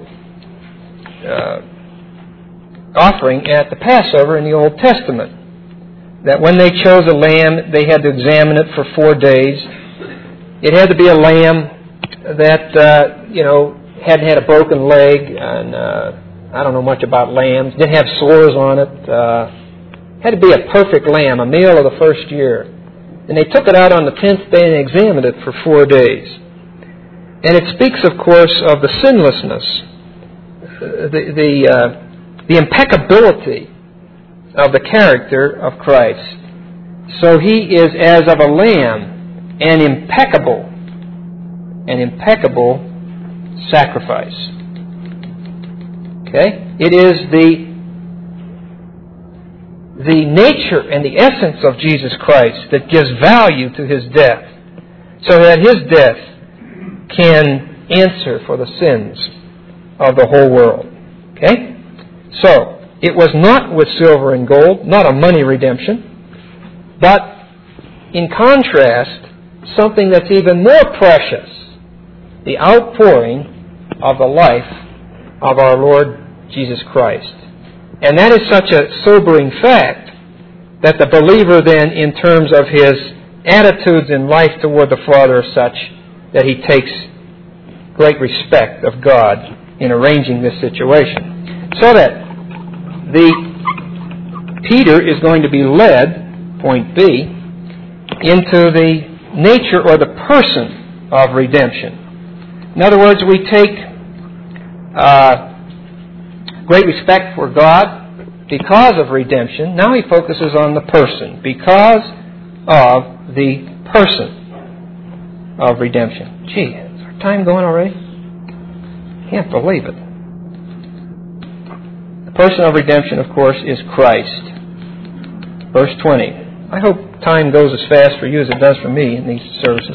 offering at the Passover in the Old Testament. That when they chose a lamb, they had to examine it for 4 days. It had to be a lamb that, hadn't had a broken leg, and I don't know much about lambs, didn't have sores on it. Had to be a perfect lamb, a male of the first year. And they took it out on the 10th day and examined it for 4 days. And it speaks, of course, of the sinlessness, the impeccability of the character of Christ. So he is as of a lamb, an impeccable sacrifice. Okay? It is the nature and the essence of Jesus Christ that gives value to His death, so that His death can answer for the sins of the whole world. Okay? So, it was not with silver and gold, not a money redemption, but in contrast, something that's even more precious, the outpouring of the life of our Lord Jesus Christ. And that is such a sobering fact that the believer then, in terms of his attitudes in life toward the Father, are such that he takes great respect of God in arranging this situation. So that Peter is going to be led, point B, into the nature or the person of redemption. In other words, we take great respect for God because of redemption. Now he focuses on the person, because of the person of redemption. Gee, is our time going already? Can't believe it. The person of redemption, of course, is Christ. Verse 20. I hope time goes as fast for you as it does for me in these services.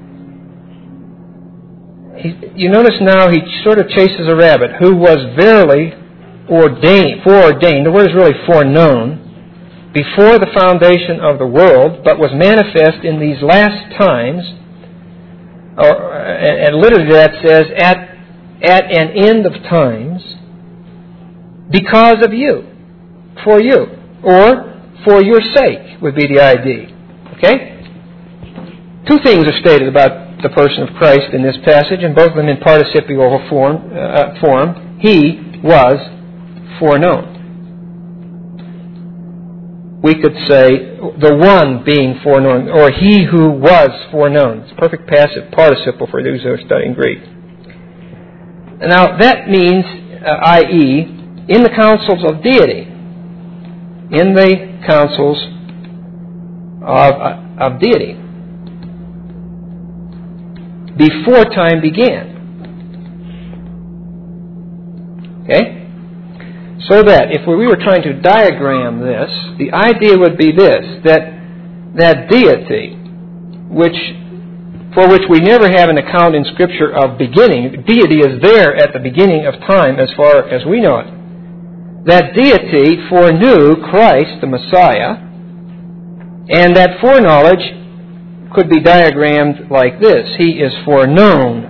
You notice now he sort of chases a rabbit, who was verily foreordained. The word is really foreknown, before the foundation of the world, but was manifest in these last times. And literally that says, at an end of times, because of you, for you, or for your sake would be the idea. Okay? Two things are stated about the person of Christ in this passage, and both of them in participial form. He was foreknown. We could say the one being foreknown, or he who was foreknown. It's a perfect passive participle for those who are studying Greek. Now that means, i.e., in the councils of deity, in the councils of deity, before time began. Okay? So that if we were trying to diagram this, the idea would be this, that deity, for which we never have an account in Scripture of beginning, deity is there at the beginning of time as far as we know it. That deity foreknew Christ, the Messiah, and that foreknowledge could be diagrammed like this. He is foreknown.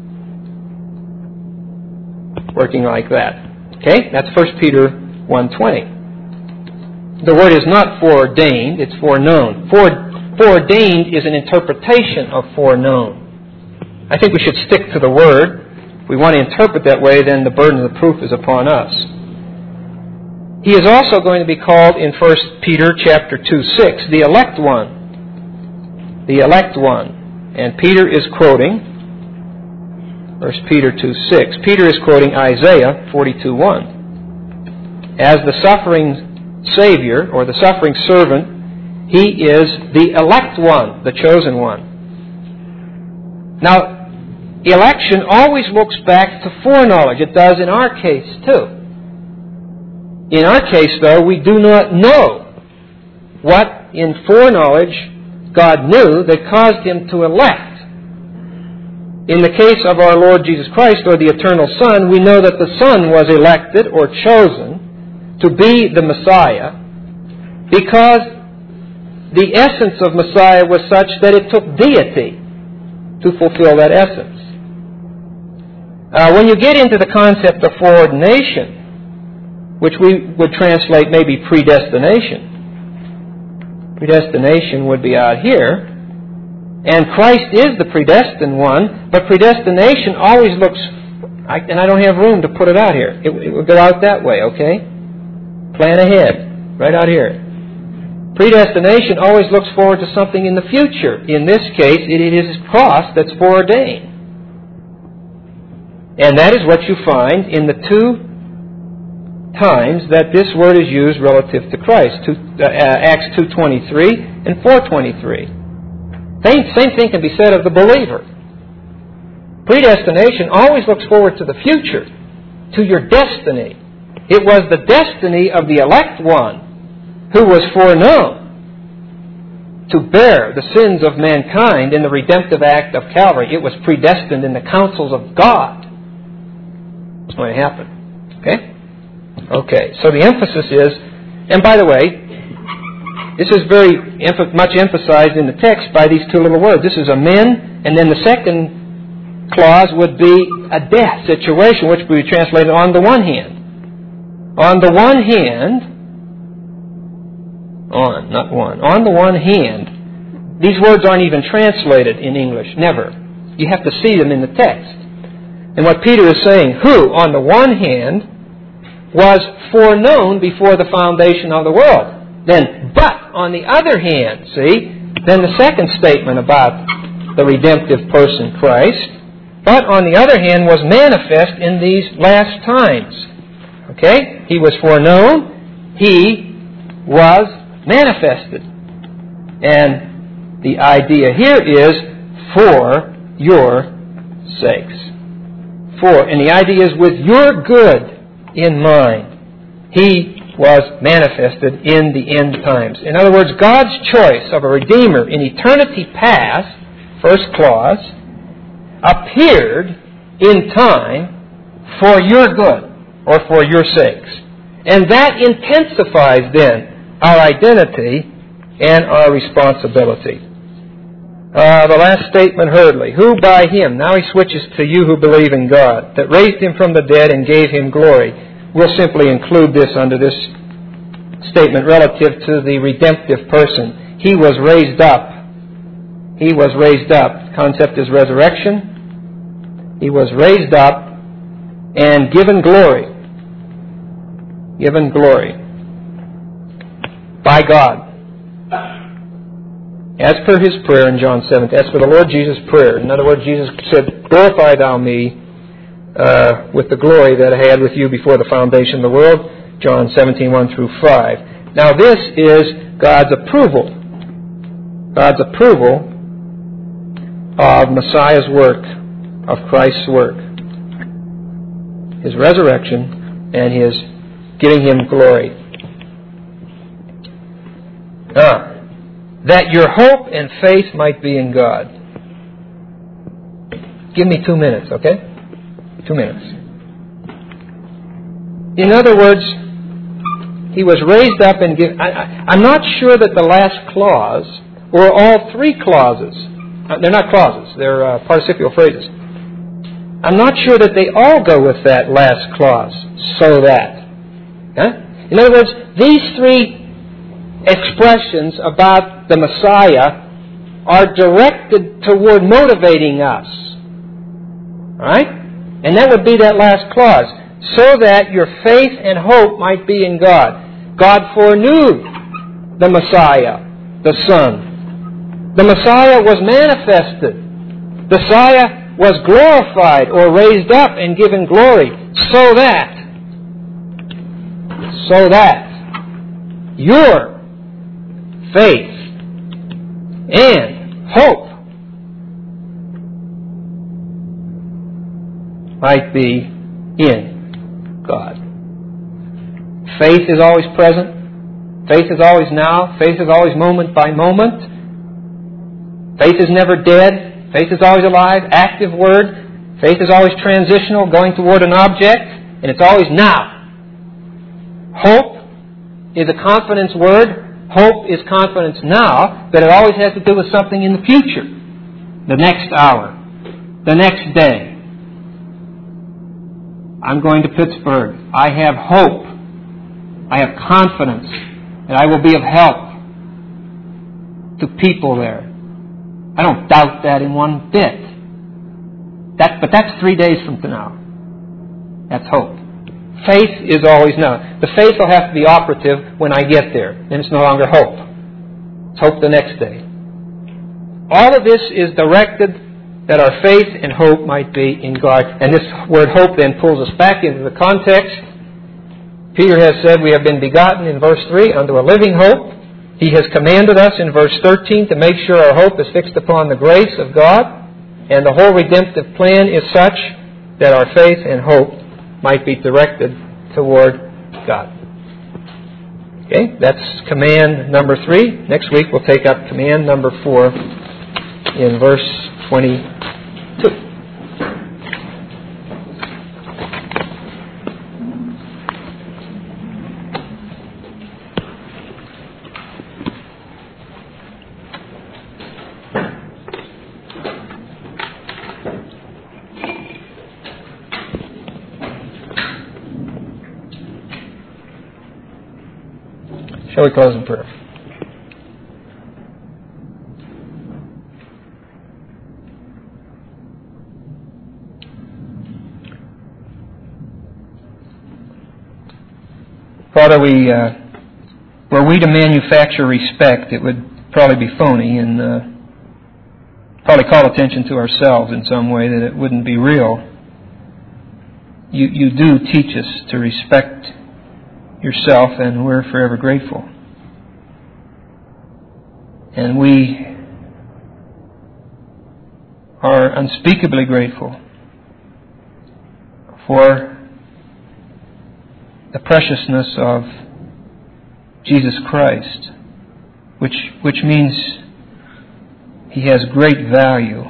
Working like that. Okay? That's 1 Peter 1:20. The word is not foreordained, it's foreknown. Foreordained is an interpretation of foreknown. I think we should stick to the word. If we want to interpret that way, then the burden of the proof is upon us. He is also going to be called in 1 Peter chapter 2:6, the elect one. The elect one. And Peter is quoting 1 Peter 2:6. Peter is quoting Isaiah 42:1. As the suffering Savior, or the suffering servant, he is the elect one, the chosen one. Now, election always looks back to foreknowledge. It does in our case, too. In our case, though, we do not know what in foreknowledge God knew that caused Him to elect. In the case of our Lord Jesus Christ, or the eternal Son, we know that the Son was elected or chosen to be the Messiah because the essence of Messiah was such that it took deity to fulfill that essence. When you get into the concept of foreordination, which we would translate maybe predestination. Predestination would be out here. And Christ is the predestined one, but predestination always looks, and I don't have room to put it out here. It will go out that way, okay? Plan ahead, right out here. Predestination always looks forward to something in the future. In this case, it is cross that's foreordained. And that is what you find in the two times that this word is used relative to Christ. Acts 2:23 and 4:23. Same thing can be said of the believer. Predestination always looks forward to the future, to your destiny. It was the destiny of the elect one who was foreknown to bear the sins of mankind in the redemptive act of Calvary. It was predestined in the counsels of God. It's going to happen. Okay, so the emphasis is, and by the way, this is very much emphasized in the text by these two little words. This is a men, and then the second clause would be a death situation, which would be translated on the one hand. On the one hand, on the one hand, these words aren't even translated in English, never. You have to see them in the text. And what Peter is saying, who, on the one hand, was foreknown before the foundation of the world. Then, but on the other hand, see, then the second statement about the redemptive person Christ, but on the other hand was manifest in these last times. Okay? He was foreknown. He was manifested. And the idea here is for your sakes. And the idea is with your good in mind. He was manifested in the end times. In other words, God's choice of a Redeemer in eternity past, first clause, appeared in time for your good or for your sakes. And that intensifies then our identity and our responsibility. The last statement hurriedly. Who by Him, now he switches to you who believe in God, that raised Him from the dead and gave Him glory. We'll simply include this under this statement relative to the redemptive person. He was raised up. He was raised up. The concept is resurrection. He was raised up and given glory. Given glory by God. As per His prayer in John 7. As per the Lord Jesus' prayer. In other words, Jesus said, glorify thou me with the glory that I had with you before the foundation of the world. John 17:1 through 5. Now this is God's approval. God's approval of Messiah's work, of Christ's work. His resurrection and His giving Him glory. That your hope and faith might be in God. Give me 2 minutes, okay? 2 minutes. In other words, He was raised up and given... I'm not sure that the last clause, or all three clauses, they're not clauses, they're participial phrases. I'm not sure that they all go with that last clause, so that. In other words, these three expressions about the Messiah are directed toward motivating us. Right? And that would be that last clause. So that your faith and hope might be in God. God foreknew the Messiah, the Son. The Messiah was manifested. The Messiah was glorified or raised up and given glory. So that your faith and hope might be in God. Faith is always present. Faith is always now. Faith is always moment by moment. Faith is never dead. Faith is always alive, active word. Faith is always transitional, going toward an object, and it's always now. Hope is a confidence word. Hope is confidence now, but it always has to do with something in the future. The next hour. The next day. I'm going to Pittsburgh. I have hope. I have confidence that I will be of help to people there. I don't doubt that in one bit. But that's 3 days from now. That's hope. Faith is always now. The faith will have to be operative when I get there. Then it's no longer hope. It's hope the next day. All of this is directed that our faith and hope might be in God. And this word hope then pulls us back into the context. Peter has said we have been begotten in verse 3 unto a living hope. He has commanded us in verse 13 to make sure our hope is fixed upon the grace of God. And the whole redemptive plan is such that our faith and hope might be directed toward God. Okay, that's command number 3. Next week we'll take up command number 4 in verse 22. Shall we close in prayer? Father, were we to manufacture respect, it would probably be phony and probably call attention to ourselves in some way that it wouldn't be real. you do teach us to respect yourself, and we're forever grateful. And we are unspeakably grateful for the preciousness of Jesus Christ, which means He has great value.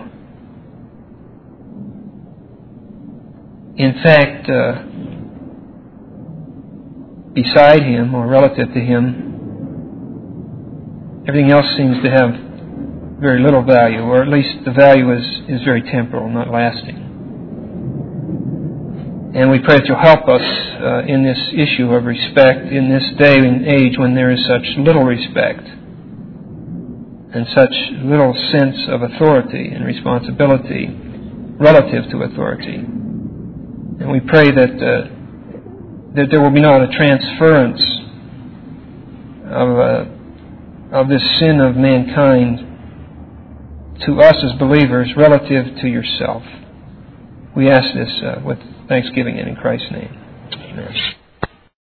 In fact, beside Him, or relative to Him, everything else seems to have very little value, or at least the value is very temporal, not lasting. And we pray that You'll help us in this issue of respect in this day and age when there is such little respect and such little sense of authority and responsibility relative to authority. And we pray that there will be not a transference of this sin of mankind to us as believers relative to Yourself. We ask this with thanksgiving and in Christ's name. Amen.